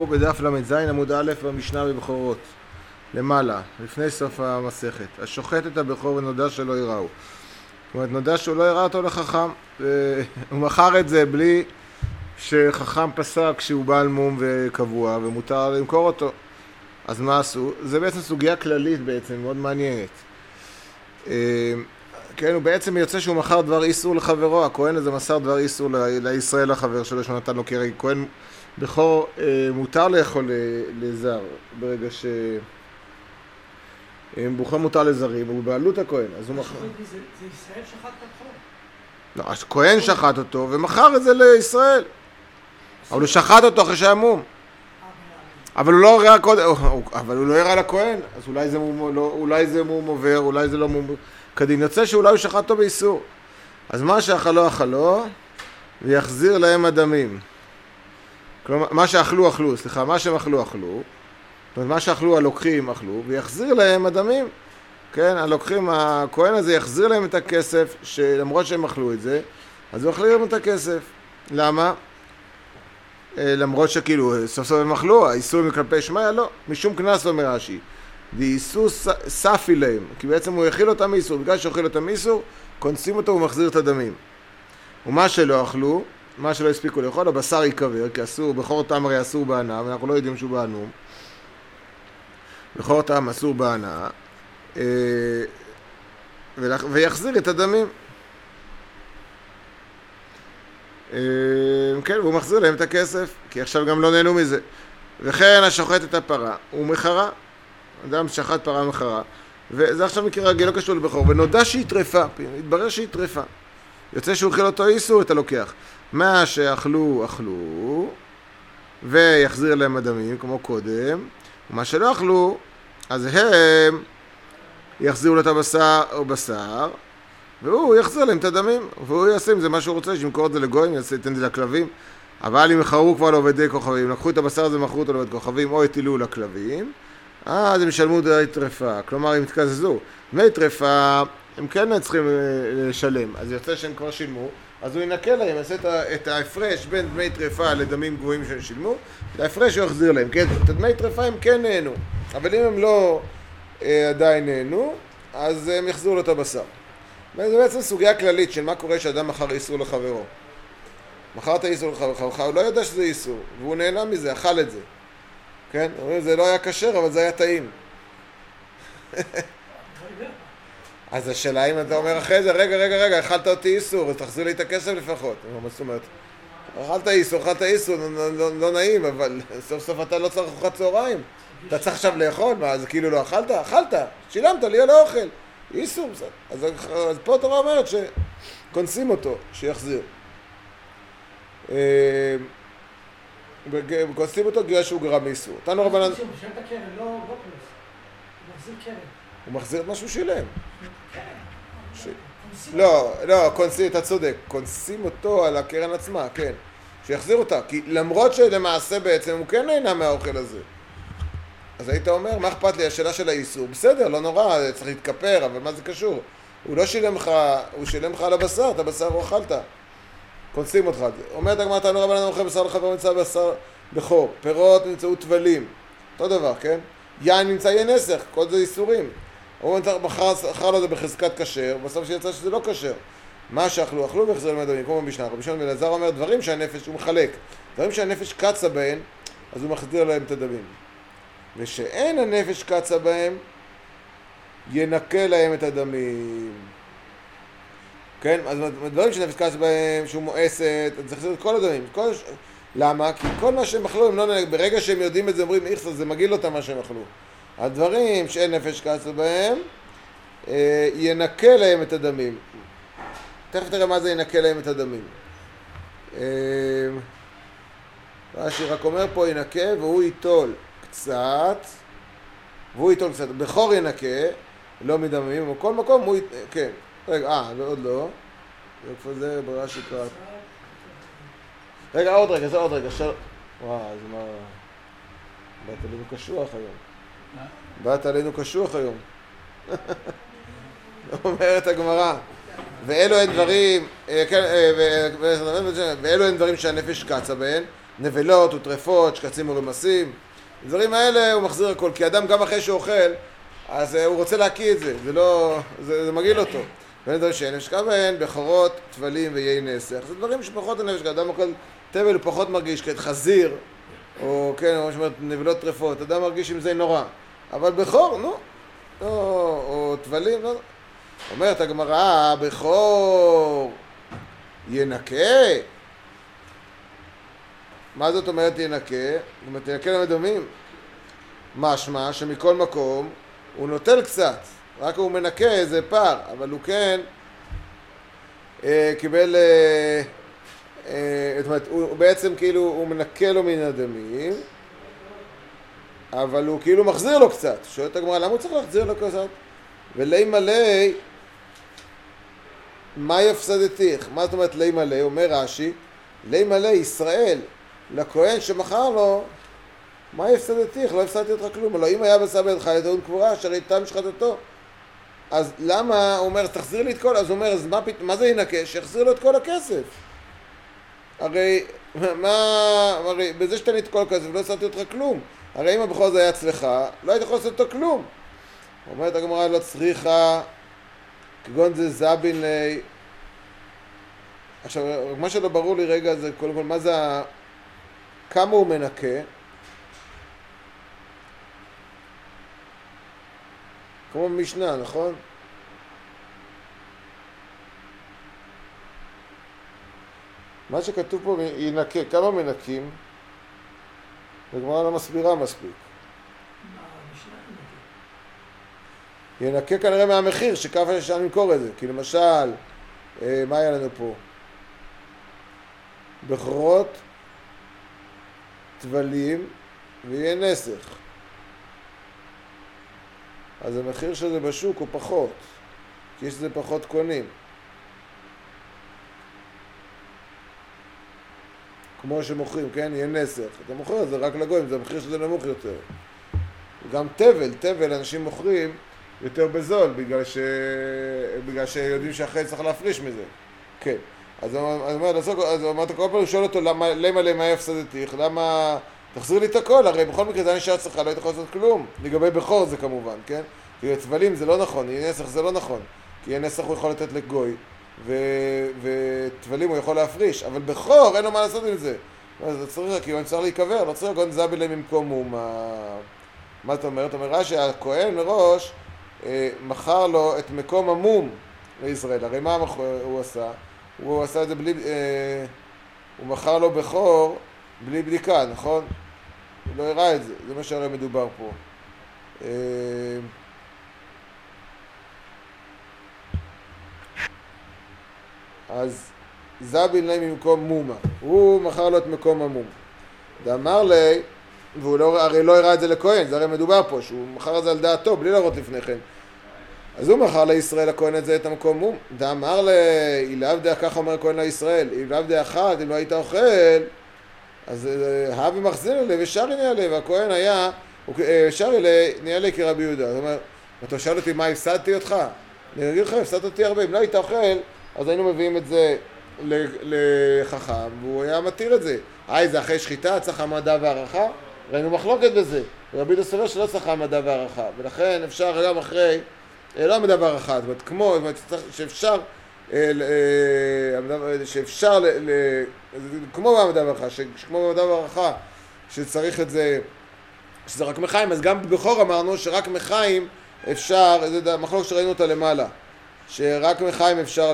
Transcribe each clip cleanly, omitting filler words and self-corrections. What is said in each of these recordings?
בדף ל"ז עמוד א' במשנה בבכורות למעלה, לפני סוף המסכת. השוחט את הבכור ונודע שלא יראו. זאת אומרת, נודע שהוא לא יראה אותו לחכם, הוא מכר את זה בלי שחכם פסק שהוא בעל מום וקבוע ומותר למכור אותו. אז מה עשו? זה בעצם סוגיה כללית בעצם, מאוד מעניינת. כן, הוא בעצם יוצא שהוא מכר דבר איסור לחברו. הכהן הזה מסר דבר איסור לישראל לחבר שלו שנתן לו כהרגל. כהן בכור מותר לאכול לזר ברגע בכור מותר לזרים, הוא בעלות הכהן, אז הוא מכר. זה ישראל שחט את הבכור. לא, אז כהן שחט אותו ומכר את זה לישראל. אבל הוא שחט אותו אחרי שהיה מום. אבל הוא לא הראה קודם, אבל הוא לא הראה לכהן, אז אולי זה מום עובר, אולי זה לא מום כדין. יוצא שאולי הוא שחט אותו באיסור. אז מה שאכלו אכלו ויחזיר להם הדמים. כלומר, מה שאכלו, מה שהם אכלו. זאת אומרת, מה שאכלו הלוקחים אכלו, ויחזיר להם הדמים. כן, הלוקחים, הכהן הזה יחזיר להם את הכסף, שלמרות שהם אכלו את זה, אז הוא יחזיר להם את הכסף. למה? למרות שכאילו, סוף סוף הם אכלו, האיסור מכלפי שמיה, לא. משום כנס אומר רש"י. ואיסור ספי להם, כי בעצם הוא יאכיל אותם מאיסור. בגלל שאוכל אותם מאיסור, כונסים אותו ומחזיר את הדמים. ומה שלא אכלו, מה שלא הספיקו לאכול, הבשר ייקבר, כי אסור, בכור טעם הרי אסור בהנאה, ואנחנו לא יודעים שהוא בהנום. בכור טעם אסור בהנאה, ויחזיר את הדמים. כן, והוא מחזיר להם את הכסף, כי עכשיו גם לא נהנו מזה. וכן השוחט את הפרה, הוא מחרה. אדם שחט פרה מחרה, וזה עכשיו מקרה רגיל, לא קשור לבכור, ונודע שהיא טרפה, התברר שהיא טרפה. יוצא שהוא אוכל אותו איסור, אתה לוקח. מה שאכלו, אכלו, ויחזיר להם הדמים, כמו קודם, ומה שלא אכלו, אז הם יחזירו לו את הבשר או בשר, והוא יחזיר להם את הדמים, והוא יעשה עם זה מה שהוא רוצה, שימכור את זה לגויים, ייתן את זה לכלבים, אבל אם מכרו כבר לעובדי כוכבים, לקחו את הבשר הזה ומכרו אותו לעובדי כוכבים, או הטילו לכלבים, אז הם ישלמו דמי טרפה, כלומר הם יתקזזו. דמי טרפה הם כן צריכים לשלם, אז יוצא שהם כבר שילמו, אז הוא ינקה להם, יעשה את ההפרש בין דמי טרפה לדמים גבוהים שהם שילמו, את ההפרש הוא יחזיר להם, כן? את דמי טרפה הם כן נהנו, אבל אם הם לא עדיין נהנו, אז הם יחזירו לו את הבשר. וזה בעצם סוגיה כללית של מה קורה שאדם מכר איסור לחברו. מכר את האיסור לחברך, הוא לא יודע שזה איסור, והוא נהנה מזה, אכל את זה. כן? זה לא היה כשר, אבל זה היה טעים. אז השאלה אם אתה אומר אחרי זה, רגע, אכלת אותי איסור, אז תחזיר לי את הכסף לפחות. זאת אומרת, אכלת איסור, לא נעים, אבל סוף סוף אתה לא צריך ארוחת צהריים. אתה צריך עכשיו לאכול, מה, אז כאילו לא אכלת? אכלת, שילמת לי על האוכל. איסור, אז פה התורה אומרת שכונסים אותו, שיחזיר. וכונסים אותו בגלל שהוא גרם איסור. תנו רבנן... הוא משלם את הקרן, לא פלוס. הוא מחזיר קרן. הוא מחזיר את מה שהוא שילם. כן. לא, אתה צודק. כונסים אותו על הקרן עצמה, כן. שיחזיר אותה. כי למרות שלמעשה בעצם הוא כן נהנה מהאוכל הזה. אז היית אומר, מה אכפת לי? השאלה של האיסור. בסדר, לא נורא, צריך להתכפר, אבל מה זה קשור? הוא לא שילם לך, הוא שילם לך על הבשר, את הבשר הוא אכלת. כונסים אותך. אומרת הגמרא, תנו רבנן אוכל בשר לחבר נמצא בשר בכור. פירות נמצאו טבלים. אותו דבר, כן? יין נמצא יין נסך, כל זה איסורים. הוא מכר לו זה בחזקת כשר, בסוף שיצא שזה לא כשר. מה שאכלו והחזירו להם הדמים, כמו במשנה. רבי שמעון בן אלעזר אומר דברים שהנפש, הוא מחלק. דברים שהנפש קצה בהם, אז הוא מחזיר להם את הדמים. ושאין הנפש קצה בהם, ינקה להם את הדמים. כן? אז דברים שנפש קצה בהם, שהוא מואסת, אז יחזיר את כל הדמים. למה? כי כל מה שהם אכלו, ברגע שהם יודעים את זה, אומרים, איכסה, זה מגיל אותם מה שהם אכלו. הדברים שאין נפש קצה בהם, ינקה להם את הדמים. תכף תראה מה זה ינקה להם את הדמים. רש"י רק אומר פה ינקה, והוא ייטול קצת, בכור ינקה, לא מדממים, בכל מקום הוא כן. רגע, עוד לא. איפה זה? ברש"י קראת. רגע, עוד רגע. וואו, אז מה... באת עלינו קשוח היום. אומרת הגמרא. ואלו הן דברים שהנפש קצה בהן, נבלות וטרפות, שקצים ורמסים. הדברים האלה הוא מחזיר הכל, כי אדם גם אחרי שהוא אוכל, אז הוא רוצה להקיא את זה, זה מגעיל אותו. ואין דברים שאין נפש כוון, בכורות, טבלים ויהי נסך. זה דברים שפחות הנפש, אדם אוכל טבל הוא פחות מרגיש, כעת חזיר, או כן, או שאומרת נבלות טרפות, אדם מרגיש עם זה נורא. אבל בכור, נו, או טבלים, לא. אומרת הגמרא, בכור ינקה. מה זאת אומרת ינקה? זאת אומרת, ינקה למדומים. משמע שמכל מקום הוא נוטל קצת, רק הוא מנקה איזה פער, אבל הוא כן קיבל, זאת אומרת, הוא בעצם כאילו, הוא מנקה לו מן הדמים, אבל הוא כאילו מחזיר לו קצת. שואלת הגמרא, למה הוא צריך להחזיר לו קצת? ולי מלא, מה יפסדתיך? מה זאת אומרת לי מלא? אומר רש"י, לי מלא ישראל, לכהן שמכר לו, מה יפסדתיך? לא הפסדתי אותך כלום. הלוא אם היה בשר בידך לטעון קבורה, אשר הייתה משחטתו. אז למה? הוא אומר, תחזיר לי את כל... אז הוא אומר, אז מה זה ינקה? שיחזיר לו את כל הכסף. הרי, הרי בזה שתן לי את כל הכסף, לא הפסדתי אותך כלום. הרי אם הבכור זה היה אצלך, לא היית יכול לעשות אותו כלום. אומרת הגמרא, לא צריכה, כגון זה זבין לי. עכשיו, מה שלא ברור לי רגע זה, קודם כל, מה זה כמה הוא מנקה? כמו במשנה, נכון? מה שכתוב פה ינקה, כמה מנקים? הגמרא לא מסבירה מספיק. ינקה כנראה מהמחיר שכמה אפשר למכור את זה. כי למשל, מה היה לנו פה? בכורות, טבלים ויהיה נסך. אז המחיר של זה בשוק הוא פחות, כי יש לזה פחות קונים. כמו שמוכרים, כן? יהיה נסך. אתה מוכר את זה רק לגויים, זה המחיר שזה נמוך יותר. גם טבל אנשים מוכרים יותר בזול, בגלל שיודעים שאחרי צריך להפריש מזה. כן. אז אמרת כל פעם, הוא שואל אותו, למה יפסדתיך? למה... תחזיר לי את הכל, הרי בכל מקרה זה נשאר אצלך, לא היית יכול לעשות כלום. לגבי בכור זה כמובן, כן? כי צבלים זה לא נכון, יהיה נסך זה לא נכון. כי יהיה נסך הוא יכול לתת לגוי, וטבלים הוא יכול להפריש, אבל בכור אין לו מה לעשות עם זה. אז צריך, כי הוא צריך להיקבר, לא צריך לגון זבל להם במקום מה אתה אומר? אתה אומר שהכהן מראש מכר לו את מקום המום לישראל. הרי מה הוא עשה? הוא עשה את זה בלי... הוא מכר לו בכור בלי בדיקה, נכון? הוא לא הראה את זה, זה מה שהרי מדובר פה. אז זבין להם ממקום מומה, הוא מכר לו את מקום המום. ואמר לי, והוא הרי לא הראה את זה לכהן, זה הרי מדובר פה, שהוא מכר את זה על דעתו, בלי לראות לפני כן. אז הוא מכר לישראל הכהן את זה את המקום מום. ואמר לי, אילאו דעה, ככה אומר הכהן לישראל, אילאו דעה אחת, אם לא היית אוכל, אז הבי מחזיר אלי ושרי נהיה לי, והכהן היה, שרי נהיה לי כרבי יהודה. זאת אומרת, אתה שואל אותי מה הפסדתי אותך? אני אגיד לך, הפסדת אותי הרבה, אם לא היית אוכל, אז היינו מביאים את זה לחכם, והוא היה מתיר את זה. זה אחרי שחיטה, צריך המדע והערכה? ראינו מחלוקת בזה. רבי יהודה סובר שלא צריך המדע והערכה, ולכן אפשר גם אחרי, לא המדע והערכה, זאת אומרת, כמו, שאפשר, כמו במדע והערכה, כמו במדע והערכה, שצריך את זה, שזה רק מחיים, אז גם בכור אמרנו שרק מחיים אפשר, זה מחלוקת שראינו אותה למעלה, שרק מחיים אפשר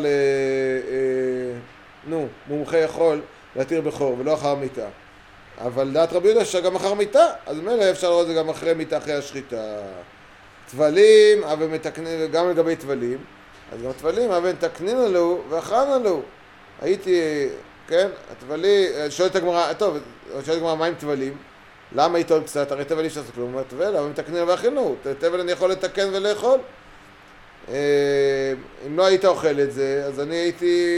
מומחה יכול להתיר בכור ולא אחר מיטה. אבל דעת רבי יהודה שגם אחר מיטה, אז מילא אפשר לראות את זה גם אחרי מיטה, אחרי השחיטה. טבלים, אבל מתקנים, גם לגבי טבלים, אז גם טבלים, אבל מתקנים לנו ואכלנו לנו. הייתי, כן, הטבלים, שואלת הגמרא, טוב, שואלת הגמרא, מה עם טבלים? למה איתו קצת? הרי טבל אי אפשר לעשות כלום, הוא אומר, טבל, אבל מתקנים ואכלנו. טבל אני יכול לתקן ולאכול. אם לא היית אוכל את זה, אז אני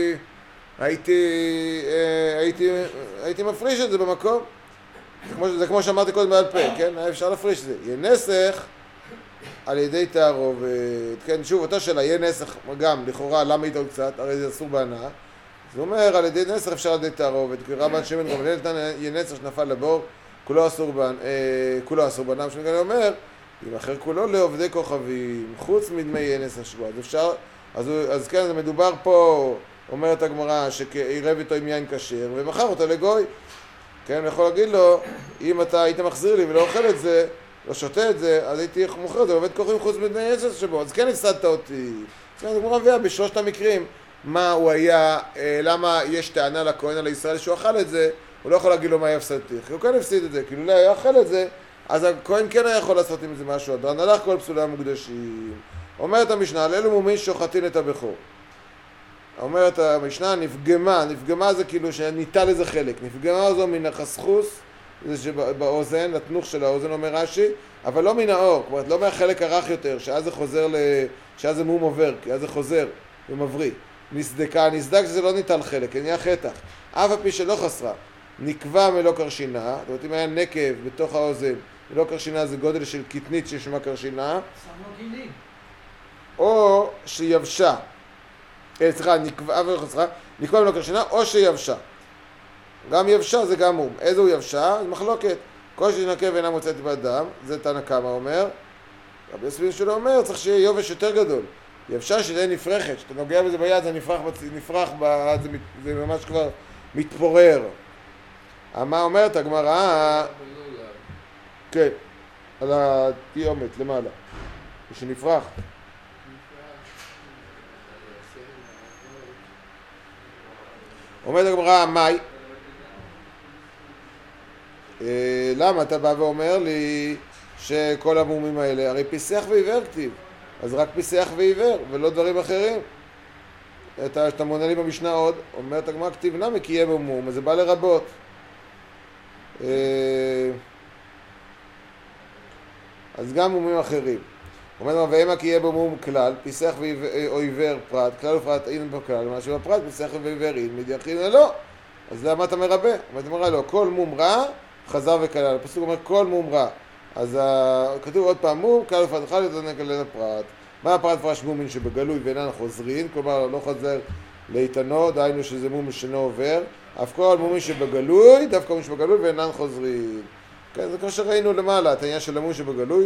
הייתי מפריש את זה במקום. זה כמו שאמרתי קודם בעל פה, כן? היה אפשר להפריש את זה. יהיה נסך על ידי תערובת, כן? שוב, אותה שאלה, יהיה נסך גם, לכאורה, למה איתו קצת? הרי זה אסור בהנאה. זה אומר, על ידי נסר אפשר על ידי תערובת, כי רבן שמעון גמליאל נתן יהיה נסר שנפל לבור, כולו אסור בנם. שמעון גמליאל אומר, אם אחר כולו לעובדי כוכבים, חוץ מדמי יהיה נסר שבוע. אז אפשר, אז כן, זה מדובר פה, אומרת הגמרא, שעירב איתו עם יין כשר, ומכר אותו לגוי. כן, יכול להגיד לו, אם אתה היית מחזיר לי ולא אוכל את זה, לא שותה את זה, אז הייתי מוכר את זה לעובד כוכבים חוץ מדמי נסר שבוע. אז כן הפסדת אותי. אז כן, הגמרא מביאה בשלושת המקרים. מה הוא היה, למה יש טענה לכהן על ישראל שהוא אכל את זה, הוא לא יכול להגיד לו מה יפסדתי, כי הוא כן הפסיד את זה, כאילו לא היה אכל את זה, אז הכהן כן היה יכול לעשות עם זה משהו, אדרן הלך כל פסולי המוקדשים. אומרת המשנה, על אלו מומין שוחטין את הבכור. אומרת המשנה, נפגמה זה כאילו שניטל איזה חלק, נפגמה זו מן החסכוס, זה שבאוזן, לתנוך של האוזן אומר רש"י, אבל לא מן האור, כלומר לא מהחלק הרך יותר, שאז זה חוזר, שאז זה מום עובר, כי אז זה חוזר ומבריא. נסדק שזה לא ניטל חלק, נהיה חטח. אף הפי שלא חסרה, נקבע מלא קרשינה, זאת אומרת אם היה נקב בתוך האוזן, מלא קרשינה זה גודל של קטנית ששמה קרשינה, או שיבשה, נקבע מלא קרשינה, או שיבשה. גם יבשה זה גם מום. איזה הוא יבשה? זה מחלוקת. כל שנקב אינה מוצאת בדם, זה תנא קמא אומר. רבי יוסף שלו אומר, צריך שיהיה יובש יותר גדול. יבשה שזה נפרחת, כשאתה נוגע בזה ביד זה נפרח, זה ממש כבר מתפורר. מה אומרת הגמרא? כן, על התיומת למעלה, שנפרח. אומרת הגמרא, מאי? למה אתה בא ואומר לי שכל המומים האלה, הרי פיסח ועיוור כתיב, אז רק פיסח ועיוור ולא דברים אחרים. אתה מונה לי במשנה עוד, אומרת הגמרא כתיב נמי כי יהיה מום, אז זה בא לרבות. אז גם מומים אחרים. אומרת הגמרא ואימה כי יהיה במום כלל, פיסח או עיוור פרט, כלל ופרט אין בכלל, מה שבפרט פיסח ועיוור אין, מדיחין לא. אז למה אתה מרבה? אומרת הגמרא לא, כל מום רע חזר וכלל. הפסוק אומר כל מום רע. אז כתוב עוד פעם מום, כלל ופרט אחד לתנק עלינו פרט. מה הפרט פרש מומין שבגלוי ואינן חוזרין, כלומר לא חוזר לאיתנו, דהיינו שזה מומין שאינו עובר, אף כל מומין שבגלוי, דווקא מומין שבגלוי ואינן חוזרין. כן, זה כמו שראינו למעלה, את העניין של המומין שבגלוי,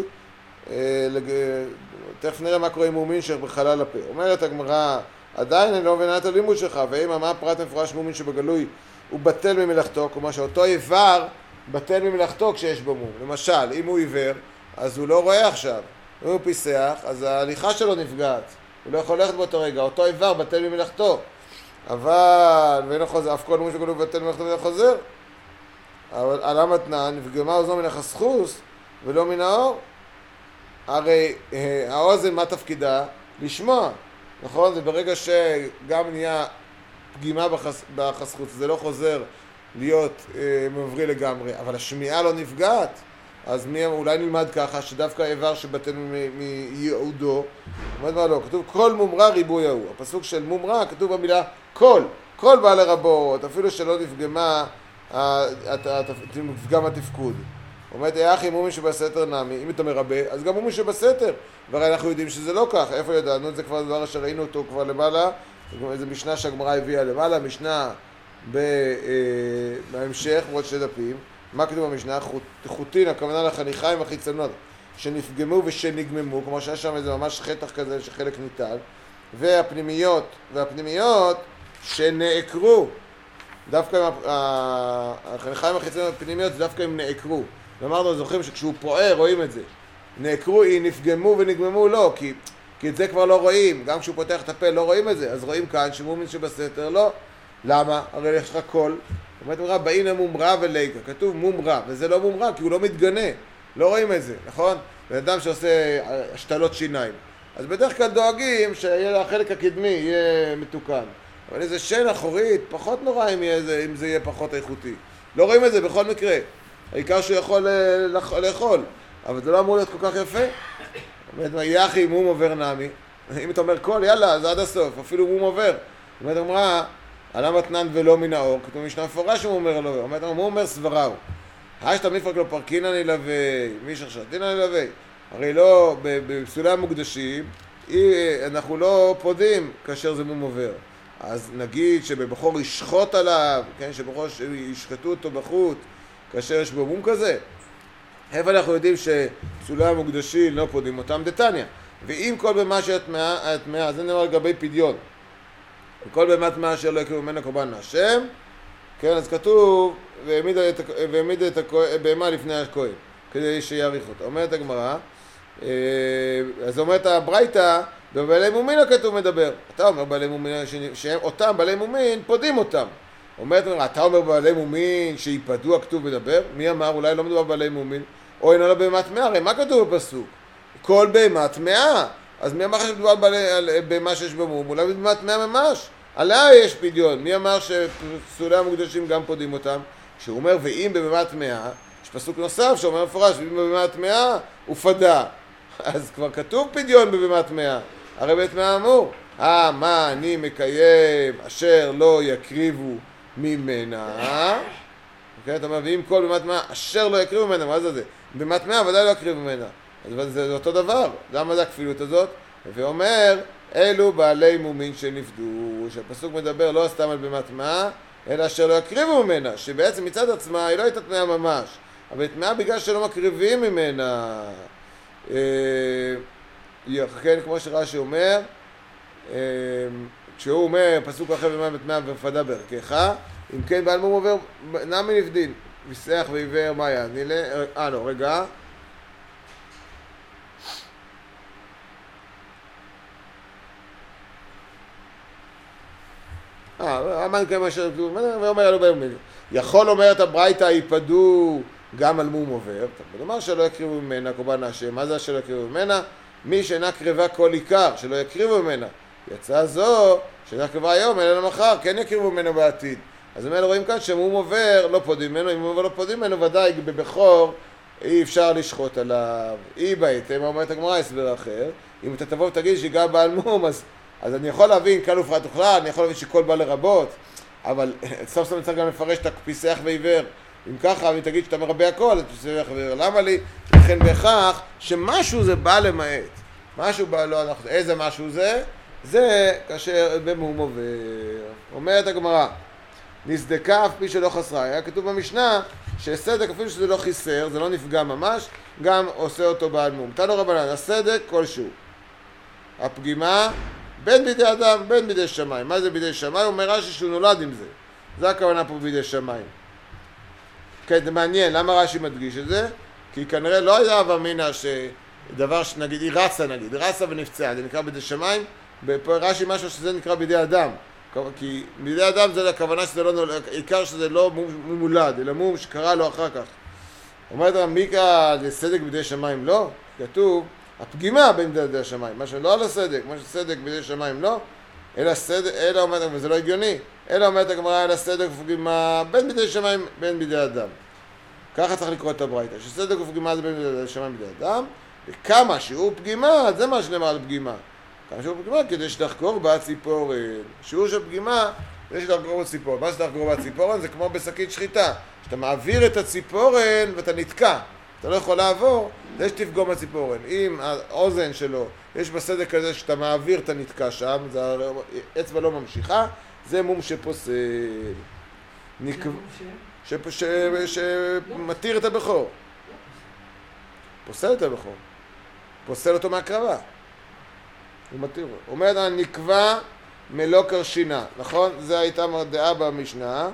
תכף נראה מה קורה עם מומין שבחלל הפה. אומרת הגמרא, עדיין אני לא מבינה את הלימוד שלך, ואם מה הפרט מפרש מומין שבגלוי הוא בטל ממלאכתו, כלומר שאותו איבר בטל ממלאכתו כשיש בו מום. למשל, אם הוא עיוור, אז הוא לא רואה עכשיו. אם הוא פיסח, אז ההליכה שלו נפגעת. הוא לא יכול ללכת באותו רגע. אותו איבר בטל ממלאכתו. אבל, ואינו חוזר, אף כל מום שבגלוי בטל ממלאכתו ואינו חוזר. אבל על המתנן, נפגמה אוזנו מן החסכוס ולא מן האור. הרי האוזן, מה תפקידה? לשמוע. נכון? זה ברגע שגם נהיה פגימה בחסכוס, זה לא חוזר להיות מבריא לגמרי, אבל השמיעה לא נפגעת. אז אולי נלמד ככה שדווקא איבר שבטל מייעודו, אומרת מה לא, כתוב כל מומרה ריבוי ההוא. הפסוק של מומרה כתוב במילה כל בא לרבות, אפילו שלא נפגמה נפגם התפקוד. אומרת, אחי מומי שבסתר נמי, אם אתה מרבה, אז גם מומי שבסתר. והרי אנחנו יודעים שזה לא כך. איפה ידענו? זה כבר דבר שראינו אותו כבר למעלה. איזו משנה שהגמרא הביאה למעלה, משנה בהמשך, עוד 2 דפים. מה כתוב במשנה? חוטין, הכוונה לחניכיים החיצונות, שנפגמו ושנגממו, כמו שיש שם איזה ממש חתך כזה שחלק ניטל. והפנימיות שנעקרו. דווקא החניכיים החיצוניות הפנימיות דווקא הם נעקרו. ואמרנו, זוכרים שכשהוא פוער רואים את זה. נעקרו, נפגמו ונגממו לא, כי את זה כבר לא רואים. גם כשהוא פותח את הפה לא רואים את זה. אז רואים כאן שמומין שבסתר לא. למה? הרי יש לך קול. אומרת מראה, באינה מומרה וליקה. כתוב מומרה, וזה לא מומרה כי הוא לא מתגנה. לא רואים את זה, נכון? בן אדם שעושה השתלות שיניים. אז בדרך כלל דואגים שהחלק הקדמי יהיה מתוקן. אבל איזה שן אחורית, פחות נורא אם זה יהיה פחות איכותי. לא רואים את זה בכל מקרה. העיקר שהוא יכול לאכול. אבל זה לא אמור להיות כל כך יפה. זאת אומרת, יחי מום עובר נמי. אם אתה אומר כל, יאללה, זה עד הסוף. אפילו מום עובר. זאת אומרת, אמרה, על המתנן ולא מן האור. כתוב משנה מפורש הוא אומר לו. אומרת, הוא אומר סבראו. השתא מפרק לא פרקינא נלווה. מי שחשתינא נלווה. הרי לא, בפסולי המוקדשים, אנחנו לא פודים כאשר זה מום עובר. אז נגיד שבבחור ישחוט עליו, כן, שבבחור ישחטו אותו בחוט, כאשר יש בו מום כזה. איפה אנחנו יודעים שפסולי המוקדשים לא פודים אותם? דתניא. ואם כל במה שהטמאה, זה נאמר לגבי פדיון. וכל במה טמאה אשר לא יקריבו ממנה קורבן להשם, כן, אז כתוב, והעמיד את הבהמה לפני הכהן, כדי שיעריך אותה. אומרת הגמרא, אז אומרת הברייתא, בבעלי מומין הכתוב מדבר. אתה אומר בעלי מומין, שהם אותם בעלי מומין, פודים אותם. אומרת הגמרא, אתה אומר בעלי מומין שיפדו הכתוב מדבר? מי אמר? אולי לא מדובר בעלי מומין, או אינו לא בהמה טמאה, הרי מה כתוב בפסוק? כל בהמה טמאה. אז מי אמר שמדובר על בהמה שיש במום? אולי בהמה טמאה ממש. עליה יש פדיון. מי אמר שפסולי המוקדשים גם פודים אותם? שהוא אומר, ואם בבהמה טמאה, יש פסוק נוסף שאומר מפורש, ואם בבהמה טמאה, הוא פדה. אז כבר כתוב פדיון בבהמה טמאה. הרי בטמאה אמור, מה אני מקיים אשר לא יקריבו ממנה? אוקיי, אתה אומר, ואם כל בהמה טמאה אשר לא יקריבו ממנה, מה זה? בהמה טמאה ודאי לא יקריבו ממנה. אז זה אותו דבר. למה זה הכפילות הזאת? ואומר, אלו בעלי מומין שנפדו, שהפסוק מדבר לא סתם על בהמה טמאה, אלא אשר לא יקריבו ממנה, שבעצם מצד עצמה היא לא הייתה טמאה ממש, אבל טמאה בגלל שלא מקריבים ממנה. כן, כמו שרש"י אומר, כשהוא אומר, פסוק אחר במה טמאה ופדה בערכך, אם כן בעל מום עובר, נמי נפדין, ויסח ועיוור מה יעני לא, רגע. אמן כמה אשר יקריבו ממנה, ואומר אלו בעלי מומין. יכול אומרת הברייתא ייפדו גם על מום עובר, כלומר שלא יקריבו ממנה קורבן להשם. מה זה שלא יקריבו ממנה? מי שאינה קריבה כל עיקר, שלא יקריבו ממנה. יצאה זו שאינה קריבה היום, אלא למחר, כן יקריבו ממנו בעתיד. אז הם רואים כאן שמום עובר לא פודים ממנו, אם מום עובר לא פודים ממנו, ודאי בבכור אי אפשר לשחוט עליו. אי בהתאם, אומרת הגמרא הסבר אחר, אם אתה תבוא ותגיד שגם בעל מום, אז אני יכול להבין כאן ופרט וכלל, אני יכול להבין שכל בא לרבות, אבל סוף סוף צריך גם לפרש את פיסח ועיוור. אם ככה, אם תגיד שאתה מרבה הכל, אז פיסח ועיוור. למה לי? לכן בכך שמשהו זה בא למעט. משהו בא, לא, איזה משהו זה? זה כאשר במום עובר. אומרת הגמרא, נסדקה אף פי שלא חסרה. היה כתוב במשנה שסדק אפילו שזה לא חיסר, זה לא נפגע ממש, גם עושה אותו בעל מום. תנו רבנן, הסדק כלשהו. הפגימה בין בידי אדם, בין בידי שמיים. מה זה בידי שמיים? אומר רש"י שהוא נולד עם זה. זה הכוונה פה בידי שמיים. כן, זה מעניין, למה רש"י מדגיש את זה? כי כנראה לא היה הווה אמינא שדבר שנגיד, היא רצה ונפצעה, זה נקרא בידי שמיים, רש"י משהו שזה נקרא בידי אדם. כי בידי אדם זה הכוונה שזה לא נולד, עיקר שזה לא מום מולד, אלא מום שקרה לו אחר כך. אומרת המיקה, לסדק בידי שמיים לא? כתוב, הפגימה בין בידי השמיים, מה שלא על הסדק, מה שסדק בידי שמיים לא, אלא אומרת, וזה לא הגיוני, אלא אומרת הגמרא, אלא סדק ופגימה בין בידי שמיים, בין בידי אדם. ככה צריך לקרוא את הברייתא, שסדק ופגימה זה בין בידי שמיים בידי אדם, וכמה שיעור פגימה, זה מה שנאמר על פגימה. כמה שיעור פגימה כדי שתחקור בציפורן. שיעור של פגימה, זה שתחקור בציפורן. מה שתחקור בציפורן זה כמו בשקית שחיטה, שאתה מעביר את הציפורן ואתה נתקע. אתה לא יכול לעבור, זה שתפגום בציפורן. אם האוזן שלו, יש בסדק כזה שאתה מעביר את הנתקע שם, האצבע לא ממשיכה, זה מום שפוסל. שמתיר את הבכור. פוסל את הבכור. פוסל אותו מהקרבה. הוא מתיר. אומרת, נקבע מלא קרשינה. נכון? זה הייתה דעה במשנה.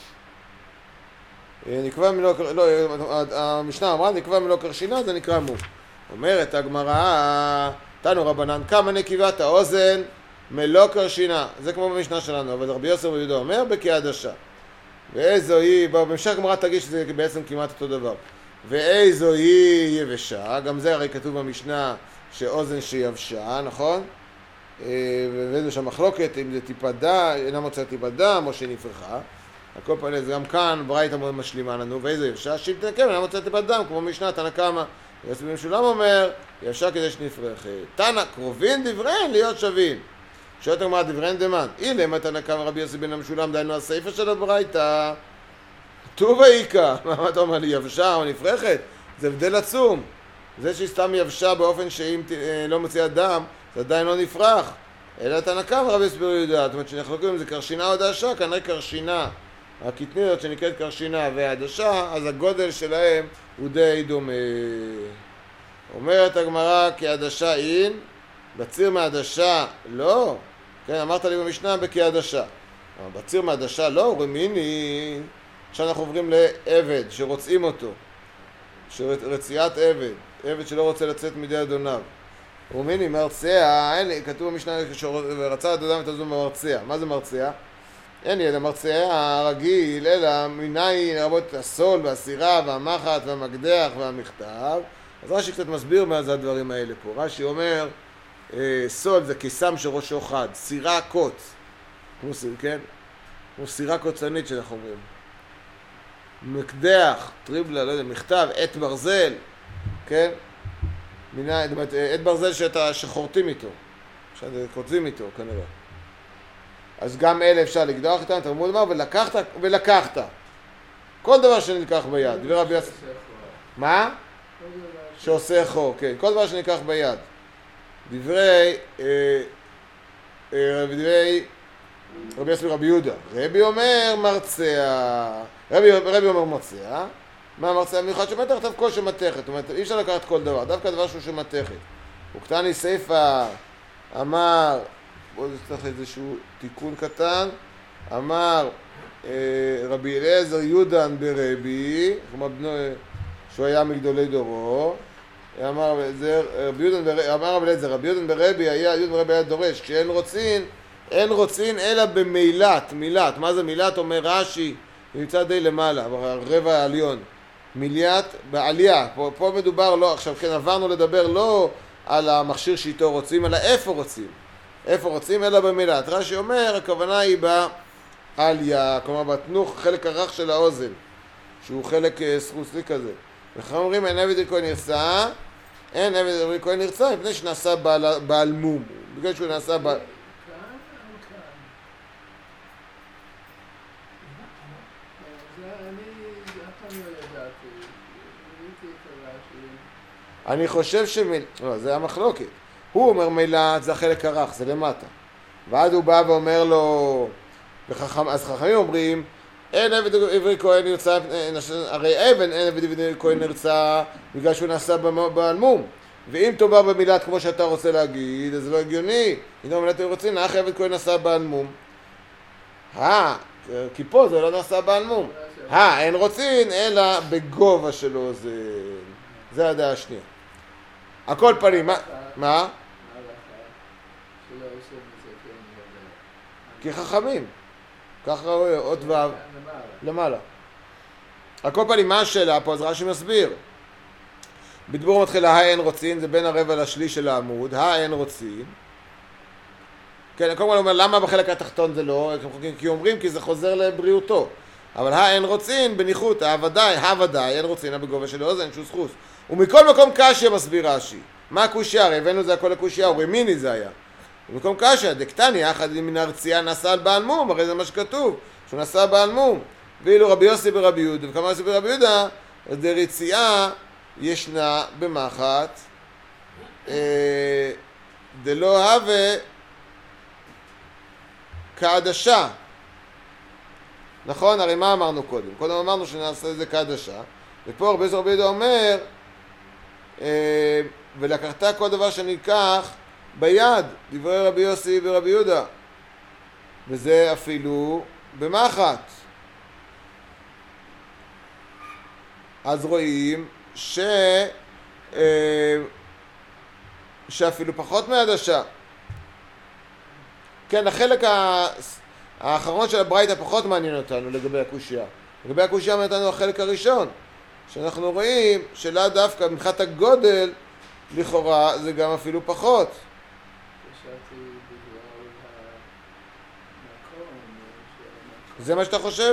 נקבע מלא, לא, המשנה אמרה, נקבע מלא קרשינה, זה נקרא מום. אומרת הגמרא, תנו רבנן, כמה נקיבת האוזן מלא קרשינה. זה כמו במשנה שלנו, אבל רבי יוסף ויהודה אומר, בכעדשה. ואיזו היא, במשך הגמרא תגיד שזה בעצם כמעט אותו דבר. ואיזו היא יבשה, גם זה הרי כתוב במשנה שאוזן שיבשה, נכון? ואיזו שהמחלוקת, אם זה טיפת דם, אינה מוצאת טיפת דם או שנפרחה. הכל פעלה, זה גם כאן, ברייתא מאוד משלימה לנו, ואיזו יבשה, שאם תנקם, אינה מוצאת טיפת דם, כמו משנה, תנא קמא. יוסף בן משולם אומר, יבשה כדי שנפרחת. תנא, קרובין דבריהן להיות שווים. שואלת הגמרא דבריהן דמן. אילמה תנא קמא רבי יוסף בן משולם, דהיינו הסעיפא של הברייתא. טובה איקה, מה אתה אומר לי, יבשה או נפרחת? זה הבדל עצום. זה שהיא סתם יבשה באופן שאם לא מוציאה דם, זה עדיין לא נפרח. אלא תנא קמא רבי יוסי בר יהודה. זאת אומרת שנחלקו אם זה קרשינה או עדשה, כנראה קרשינה, הקטניות שנקראת קרשינה והעדשה, אז הגודל שלהם הוא די דומה. אומרת הגמרא כי עדשה אין, בציר מעדשה לא. כן, אמרת לי במשנה בכי עדשה. בציר מעדשה לא, אומרים הנה, עכשיו אנחנו עוברים לעבד שרוצאים אותו, רציית עבד, עבד שלא רוצה לצאת מידי אדוניו. אומרים הנה מרצע, כתוב במשנה שרצה אדוניו את הזו במרצע. מה זה מרצע? אין לי, אלא מרצע הרגיל, אלא מניין לרבות הסול והסירה והמחט והמקדח והמכתב. אז רש"י קצת מסביר מה זה הדברים האלה פה. רש"י אומר, סול זה כיסם של ראשו חד, סירה קוץ, כמו סיר, כן? כמו סירה קוצנית שאנחנו אומרים. מקדח, טריבלה, לא יודע, מכתב, עת ברזל, כן? עת ברזל שחורטים איתו, שכותבים איתו כנראה. אז גם אלה אפשר לקדוח איתם, תלמוד אמר, ולקחת. כל דבר שנלקח ביד. דבר רבי יוסי. מה? שעושה חור, כן. כל דבר שנלקח ביד. דברי רבי יוסי רבי יהודה. רבי אומר מרצע. רבי אומר מרצע. מה מרצע? מיוחד שמתכת, דווקא כל שמתכת. זאת אומרת, אי אפשר לקחת כל דבר. דווקא דבר שהוא שמתכת. וקטני סיפא אמר, בואו נצטרך איזשהו תיקון קטן, אמר רבי אליעזר יודן ברבי, שהוא היה מגדולי דורו, אמר רבי יודן ברבי היה דורש, כשאין רוצין, אין רוצין אלא במילת, מילת, מה זה מילת? אומר רש"י, נמצא די למעלה, הרבע העליון, מילת בעלייה, פה מדובר לא, עכשיו כן עברנו לדבר לא על המכשיר שאיתו רוצים, אלא איפה רוצים. איפה רוצים? אלא במילת. רש"י אומר, הכוונה היא בעלייה, כלומר בתנוך, חלק הרך של האוזן, שהוא חלק סרוסי כזה. וכך אומרים, אין עבד אלוהי נרצע, אין עבד אלוהי נרצע, מפני שנעשה בעל מום. בגלל שהוא נעשה בעל... אני חושב לא, זה המחלוקת. הוא אומר מילת, זה החלק הרך, זה למטה. ואז הוא בא ואומר לו, אז חכמים אומרים, אין עבד עברי כהן נרצה, הרי אבן אין עבד עברי כהן נרצה, בגלל שהוא נעשה בעל מום. ואם תאמר במילת כמו שאתה רוצה להגיד, אז זה לא הגיוני. אם תאמר מילת רוצים, אחי עבד כהן נעשה בעל מום. כי פה זה לא נעשה בעל מום. אין רוצים, אלא בגובה שלו זה הדעה השנייה. הכל פנים, מה? כי חכמים. ככה רואה, עוד ו' למעלה. הכל פנים, מה השאלה פה? אז רש"י מסביר. בדבור מתחילה, אין רוצין, זה בין הרבע לשליש של העמוד, אין רוצין. כן, כל הזמן אומר, למה בחלק התחתון זה לא? כי אומרים, כי זה חוזר לבריאותו. אבל אין רוצין, בניחות, הוודאי, אין רוצין, בגובה של האוזן, שהוא סחוס. ומכל מקום קשיא מסביר רש"י. מה הקושיה? הרי הבאנו זה הכל הקושיה, או רמיני זה היה. ומקום קשיא, דקטני, יחד מן הרצייה נעשה על בעל מום, הרי זה מה שכתוב, שהוא נעשה בעל מום. ואילו רבי יוסי ברבי יהודה, וכמה יוסי ברבי יהודה, דרצייה ישנה במחט, דלא הווה כעדשה. נכון? הרי מה אמרנו קודם? קודם אמרנו שנעשה את זה כעדשה, ופה רבי יוסי ברבי יהודה אומר, ולקחת כל דבר שניקח ביד, דברי רבי יוסי ורבי יהודה, וזה אפילו במחט. אז רואים שאפילו פחות מעדשה. כן, החלק האחרון של הברייתא פחות מעניין אותנו לגבי הקושיה. לגבי הקושיה מעניין אותנו החלק הראשון, שאנחנו רואים שלא דווקא מבחינת הגודל, לכאורה זה גם אפילו פחות. זה מה שאתה חושב?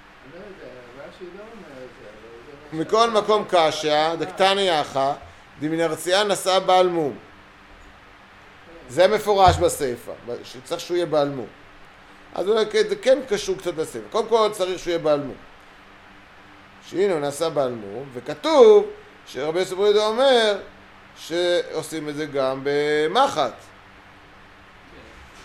מכל מקום קשיא, דקטני יחא, דמן הרצייה נשאה בעל מום. זה מפורש בספר, שצריך שהוא יהיה בעל מום. אז אולי זה כן קשור קצת לספר. קודם כל צריך שהוא יהיה בעל מום. שהנה הוא נעשה בעל מום, וכתוב שרבי יוסי בר יהודה אומר שעושים את זה גם במחט.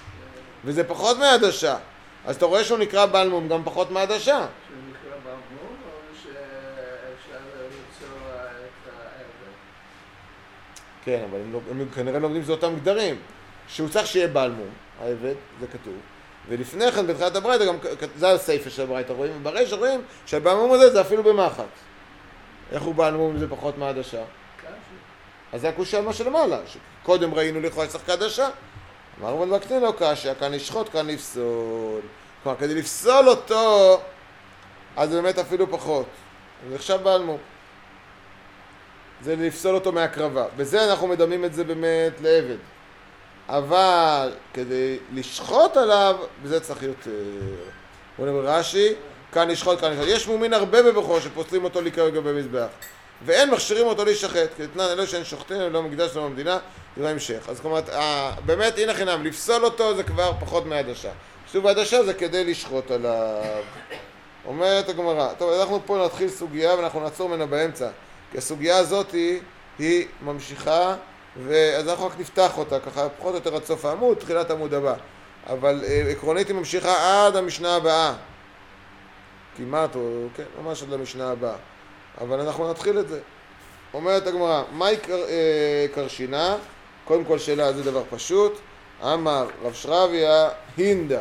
וזה פחות מהעדשה. אז אתה רואה שהוא נקרא בעל מום גם פחות מהעדשה. שהוא נקרא בעל מום, או שאפשר ליצור את העבד? כן, אבל הם כנראה לומדים זה אותם גדרים. שהוא צריך שיהיה בעל מום, העבד, זה כתוב. ולפני כן, בתחילת הברייתא, זה הסייפה של הברייתא, רואים, בריש רואים שהבעל מום הזה זה אפילו במחט. איך הוא בעל מום זה פחות מהעדשה? אז זה הקושי על מה שלמעלה, שקודם ראינו לכאורה צריך כעדשה. אמר רבן וקנין לא קשה, כאן לשחוט, כאן לפסול. כלומר, כדי לפסול אותו, אז זה באמת אפילו פחות. זה עכשיו בעל מום. זה לפסול אותו מהקרבה. בזה אנחנו מדמים את זה באמת לעבד. אבל כדי לשחוט עליו, בזה צריך יותר. בוא נאמר רש"י, כאן לשחוט, כאן לשחוט. יש מומין הרבה בבכור שפוסלים אותו להיקרא במזבח. ואין מכשירים אותו להישחט, כי תנן אלו שאין שוחטים, אלו מקדש שלום המדינה, זה לא המשך. אז כלומר, באמת, הנה חינם, לפסול אותו זה כבר פחות מהעדשה. שוב, העדשה זה כדי לשחוט עליו. אומרת הגמרא, טוב, אנחנו פה נתחיל סוגיה ואנחנו נעצור ממנה באמצע. כי הסוגיה הזאת היא ממשיכה, אז אנחנו רק נפתח אותה, ככה פחות או יותר עד סוף העמוד, תחילת העמוד הבא. אבל עקרונית היא ממשיכה עד המשנה הבאה. כמעט, או כן, ממש עד למשנה הבאה. אבל אנחנו נתחיל את זה. אומרת הגמרא, מהי קרשינה? קודם כל שאלה, זה דבר פשוט. אמר רב שרביה, הינדה.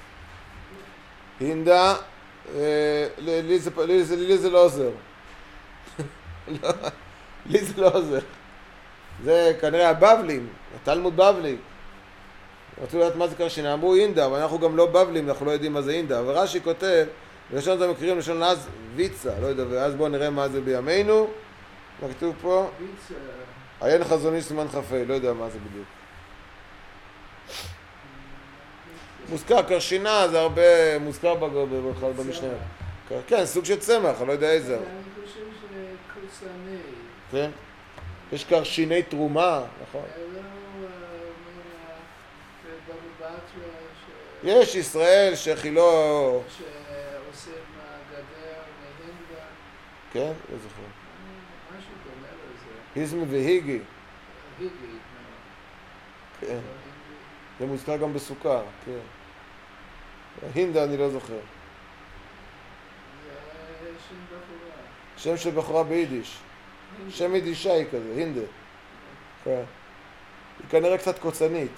הינדה, לי זה לא עוזר. לי זה לא עוזר. זה כנראה הבבלים, התלמוד בבלי. רצו לדעת מה זה קרשינה, אמרו הינדה, אבל אנחנו גם לא בבלים, אנחנו לא יודעים מה זה הינדה. אבל רש"י כותב, בלשון זה מקריאים לשון אז ויצה, לא יודע, ואז בואו נראה מה זה בימינו. מה כתוב פה? עיין חזוני סימן כ"ה, לא יודע מה זה בדיוק. מוזכר, קרשינה זה הרבה מוזכר במשנה. כן, סוג של צמח, אני לא יודע איזה. אני חושב שקורסני. כן? יש קרשיני תרומה, נכון? יש ישראל שחילו... שעושים גדר מהינדה. כן? לא זוכר. משהו דומה לזה. היזמי והיגי. היגי, כן. זה מוזכר גם בסוכה, כן. הינדה אני לא זוכר. זה שם בחורה. שם של בחורה ביידיש. שם יידישאי כזה, הינדה. כן. היא כנראה קצת קוצנית.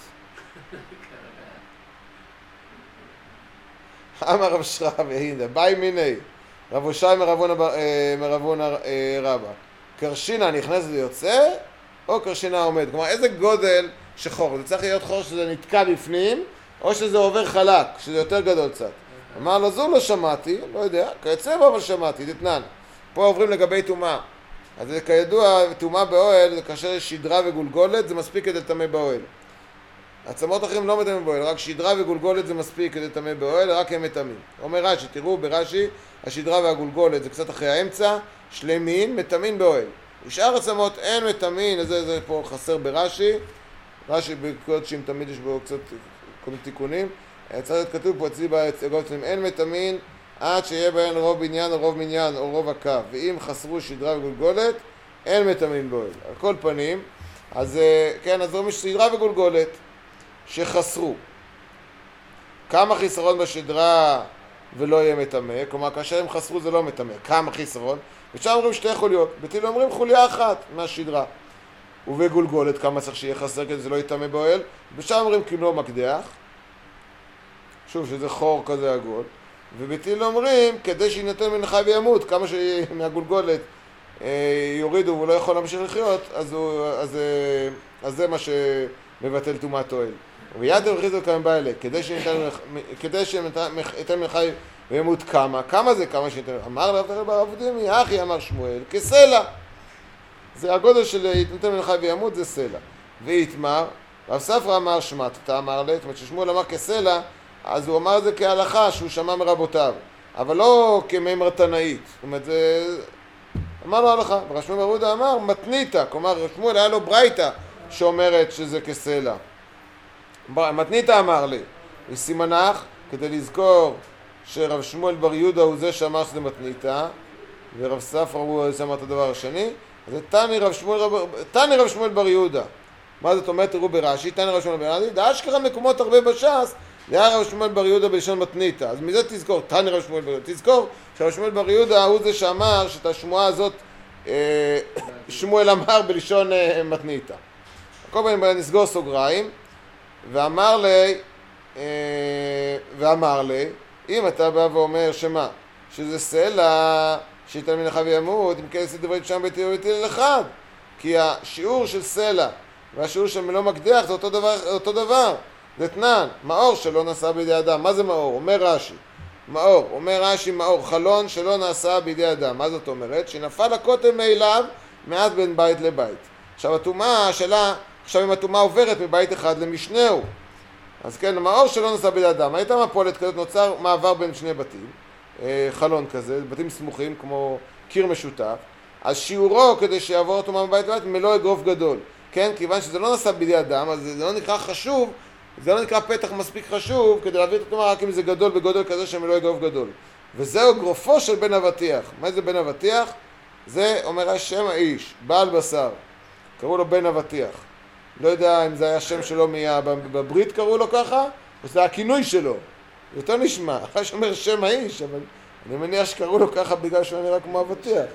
אמר רב שרביה הינדה, ביי מיני, רב הושי מרבון רבא. קרשינה נכנס ויוצא, או קרשינה עומד. כלומר, איזה גודל שחור? זה צריך להיות חור שזה נתקע בפנים, או שזה עובר חלק, שזה יותר גדול קצת. אמר לו, זו לא שמעתי, לא יודע, כיוצא בו אבל שמעתי, תתנן. פה עוברים לגבי טומאה. אז כידוע, טומאה באוהל, כאשר יש שדרה וגולגולת, זה מספיק כדי לטמא באוהל. עצמות אחרים לא מטמאים באוהל, רק שדרה וגולגולת זה מספיק כדי לטמא באוהל, רק הם מטמאים. אומר רש"י, תראו ברש"י, השדרה והגולגולת זה קצת אחרי האמצע, שלמין, מטמאים באוהל. ושאר עצמות אין מטמאים, אז זה פה חסר ברש"י, רש"י בקודשים תמיד יש בו קצת תיקונים, צריך להיות כתוב פה אצלי באצגות, אין מטמאים עד שיהיה בהן רוב בניין או רוב מניין או רוב הקו, ואם חסרו שדרה וגולגולת, אין מטמאים באוהל. על כל פנים, אז כן, אז אומרים שדרה וגולגולת שחסרו. כמה חיסרון בשדרה ולא יהיה מטמא, כלומר כאשר הם חסרו זה לא מטמא, כמה חיסרון, ושם אומרים שתי חוליות, בתילו אומרים חוליה אחת מהשדרה. ובגולגולת כמה צריך שיהיה חסר כדי זה לא יטמא באוהל, ושם אומרים כאילו מקדח, שוב שזה חור כזה עגול, ובתילו אומרים כדי שינתן מן החי וימות, כמה שמהגולגולת יורידו והוא לא יכול להמשיך לחיות, אז זה מה שמבטל טומאת אוהל. ויד המחיזו כמה באלה, כדי שניתן מן החי וימות כמה זה כמה שניתן, אמר רב עבודי אחי אמר שמואל, כסלע. זה הגודל של ניתן מן החי וימות זה סלע. ויתמר, רב ספרא אמר שמעת, אתה אמר לי, זאת אומרת ששמואל אמר כסלע, אז הוא אמר את זה כהלכה שהוא שמע מרבותיו, אבל לא כמימר תנאית. זאת אומרת, זה... אמר לו הלכה, ורב שמואל בר יהודה אמר מתניתא, כלומר רב שמואל היה לו ברייתא שאומרת שזה כסלע. מתניתא אמר לי, וסימנך, כדי לזכור שרב שמואל בר יהודה הוא זה שאמר שזה מתניתא, ורב ספרא הוא זה שאמר את הדבר השני, אז תני רב שמואל בר יהודה. מה זאת אומרת? תראו ברש"י, תני רב שמואל בר יהודה, אשכרה מקומות הרבה בש"ס, היה רב שמואל בר יהודה בלשון מתניתא. אז מזה תזכור, תני רב שמואל בר יהודה. תזכור שרב שמואל בר יהודה הוא זה שאמר שאת השמועה הזאת שמואל אמר בלשון מתניתא. כל פעם נסגור סוגריים, ואמר לי, אם אתה בא ואומר שמה? שזה סלע שיתן מנחה וימות, אם כן עשית דברי שם ביתי וביתי לאחד. כי השיעור של סלע והשיעור של מלוא מקדח זה אותו דבר. דתנן, מאור שלא נעשה בידי אדם. מה זה מאור? אומר רש"י. מאור, חלון שלא נעשה בידי אדם. מה זאת אומרת? שנפל הכותל מאליו מעט בין בית לבית. עכשיו הטומאה שלה, אם הטומאה עוברת מבית אחד למשנהו. אז כן, המאור שלא נעשה בידי אדם. הייתה מפולת כזאת, נוצר מעבר בין שני בתים. חלון כזה, בתים סמוכים כמו קיר משותף. אז שיעורו כדי שיעבור הטומאה מבית לבית מלוא אגרוף גדול. כן, כיוון שזה לא נעשה בידי אדם, אז זה לא נקרא חשוב, זה לא נקרא פתח מספיק חשוב כדי להביא את הטומאה רק אם זה גדול בגודל כזה שמלוא אגרוף גדול. וזהו גרופו של בן אבטיח. מה זה בן אבטיח? זה אומר השם האיש, בעל בשר. קראו לו בן אבטיח. לא יודע אם זה היה השם שלו בברית קראו לו ככה, או זה הכינוי שלו. יותר נשמע, אחרי שאומר שם האיש, אבל אני מניח שקראו לו ככה בגלל שהוא נראה כמו אבטיח.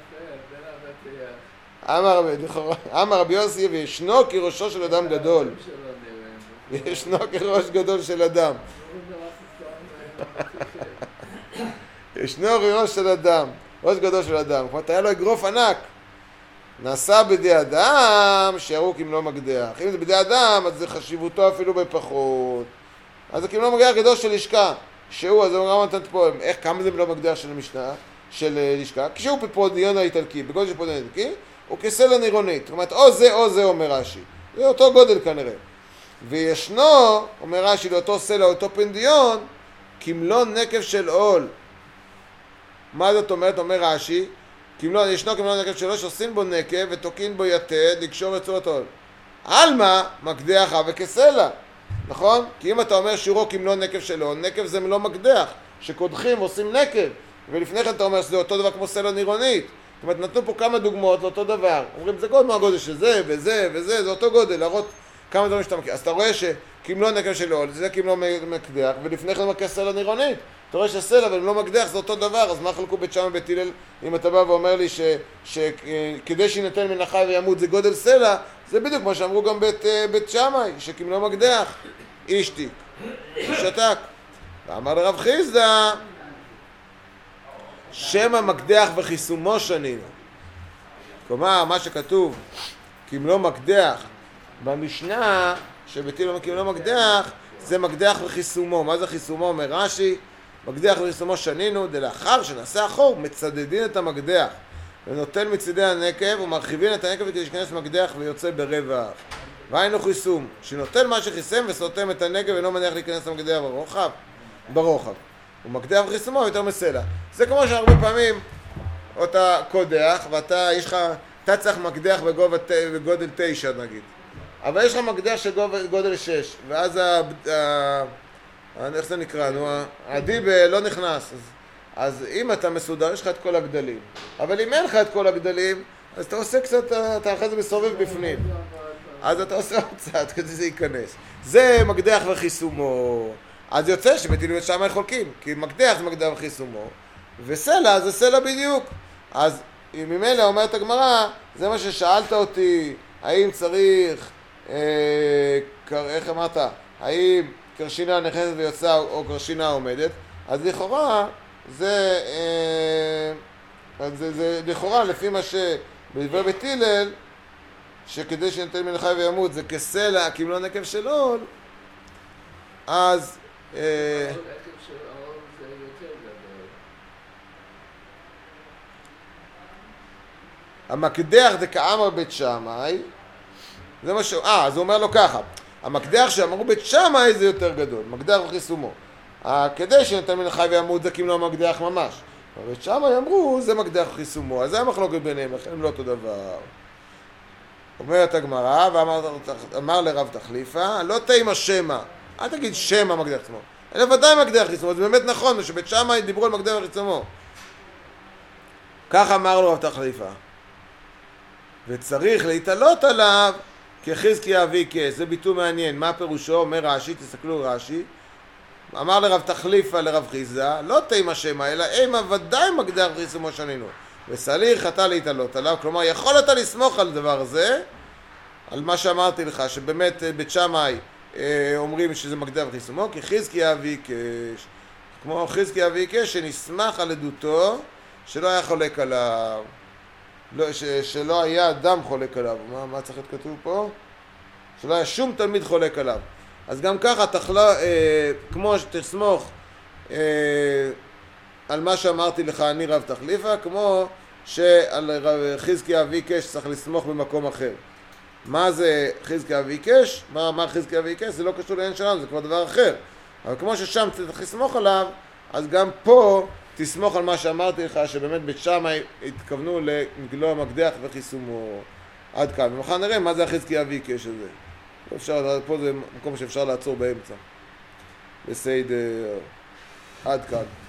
אמר רבי יוסי, וישנו כראשו של אדם גדול. ישנו כראש גדול של אדם. ישנו כראש של אדם, ראש גדול של אדם. כלומר, היה לו אגרוף ענק. נעשה בידי אדם, שיראו כמלוא מקדח. אם זה בידי אדם, אז זה חשיבותו אפילו בפחות. אז זה כמלוא מקדח גדול של לשכה. שהוא, אז הוא גם נתן פה, כמה זה מלוא מקדח של המשנה, של לשכה? כשהוא בפרודיון האיטלקי, בגודל של פרודיון האיטלקי, הוא כסלע נירונית. זאת אומרת, או זה, אומר רש"י. זה אותו גודל כנראה. וישנו, אומר רש"י, לאותו סלע, אותו פנדיון, כמלוא נקב של עול. מה זאת אומרת? אומר רש"י, ישנו כמלוא נקב של עול, שעושים בו נקב ותוקין בו יתד, לקשור את צורת עול. עלמא, מקדח וכסלע. נכון? כי אם אתה אומר שיעורו כמלוא נקב של עול, נקב זה מלוא מקדח, שקודחים ועושים נקב. ולפני כן אתה אומר שזה אותו דבר כמו סלע נירונית. זאת אומרת, נתנו פה כמה דוגמאות לאותו דבר. אומרים, זה גודל מהגודל של זה וזה וזה, זה אותו גודל, להראות כמה דברים שאתה מכיר. אז אתה רואה שכמלוא נקב של עול, זה כמלוא מקדח, ולפני כן מקדח סלע נירונית. אתה רואה שסלע ולא מקדח זה אותו דבר, אז מה חלקו בית שמאי ובית הלל אם אתה בא ואומר לי שכדי שיינתן מנחה וימות זה גודל סלע, זה בדיוק מה שאמרו גם בית שמאי, שכמלוא מקדח, אישתיק, שתק. ואמר לרב חיסדא, שם המקדח וחיסומו שנינו. כלומר, מה שכתוב, כמלוא מקדח, במשנה, שבית הלל כמלוא מקדח, זה מקדח וחיסומו. מה זה חיסומו? אומר רש"י, מקדח וחיסומו שנינו, דלאחר שנעשה אחור, מצדדין את המקדח, ונוטל מצידי הנקב, ומרחיבין את הנקב כדי שיכנס מקדח ויוצא ברווח. והיינו חיסום, שנוטל מה שחיסם וסותם את הנקב, ולא מניח להיכנס למקדח ברוחב. ומקדח וחיסומו יותר מסלע. זה כמו שהרבה פעמים אתה קודח, אתה צריך מקדח בגודל 9 נגיד. אבל יש לך מקדח של גודל 6, ואז איך זה נקרא? הדיב לא נכנס. אז אם אתה מסודר, יש לך את כל הגדלים. אבל אם אין לך את כל הגדלים, אז אתה עושה קצת, אתה אחרי זה מסובב בפנים. אז אתה עושה עוד קצת כדי שזה ייכנס. זה מקדח וחיסומו. אז יוצא שבית הלל ובית שמאי חולקים, כי מקדח זה מקדח וחיסומו, וסלע זה סלע בדיוק. אז ממילא אומרת הגמרא, זה מה ששאלת אותי, האם צריך, איך אמרת, האם קרשינה נכנסת ויוצאה או קרשינה עומדת, אז לכאורה זה לכאורה לפי מה שבדברי בית הלל, שכדי שנתן מנחה וימות זה כסלע כמלוא נקב של עול, אז המקדח זה כאמר בית שמאי, זה מה אז הוא אומר לו ככה, המקדח שאמרו בית שמאי זה יותר גדול, מקדח וחיסומו. כדי שנתן מנחה וימות זה כמלוא המקדח ממש. בית שמאי אמרו זה מקדח וחיסומו, אז זה המחלוקת ביניהם, לכן הם לא אותו דבר. אומרת הגמרא, ואמר לרב תחליפה, לא תימא שמא, אל תגיד שמא מקדח וחיסומו, אלא ודאי מקדח וחיסומו, זה באמת נכון, שבית שמאי דיברו על מקדח וחיסומו. כך אמר לו רב תחליפה. וצריך להתעלות עליו כחזקי אבי כס, זה ביטוי מעניין, מה פירושו? אומר רש"י, תסתכלו רש"י, אמר לרב תחליפה לרב חיסדא, לא תימא שמא, אלא אימא ודאי מקדח חיסומו שנינו. וסליח חטא להתעלות עליו, כלומר יכול אתה לסמוך על דבר הזה, על מה שאמרתי לך, שבאמת בית שמאי אומרים שזה מקדח חיסומו, כי חזקיה אביקש, כמו חזקיה אביקש שנסמך על עדותו, שלא היה חולק עליו, שלא היה אדם חולק עליו. מה צריך להיות כתוב פה? שלא היה שום תלמיד חולק עליו. אז גם ככה כמו שתסמוך על מה שאמרתי לך אני רב תחליפה, כמו שעל חזקיה אביקש צריך לסמוך במקום אחר. מה זה חזקיה אביקש? מה חזקיה אביקש? זה לא קשור לעניין שלנו, זה כבר דבר אחר. אבל כמו ששם צריך לסמוך עליו, אז גם פה תסמוך על מה שאמרתי לך, שבאמת בית שמאי התכוונו לגלוע מקדח וחיסומו. עד כאן. ומחר נראה מה זה החזקיה אביקש הזה. פה זה מקום שאפשר לעצור באמצע. בסדר. עד כאן.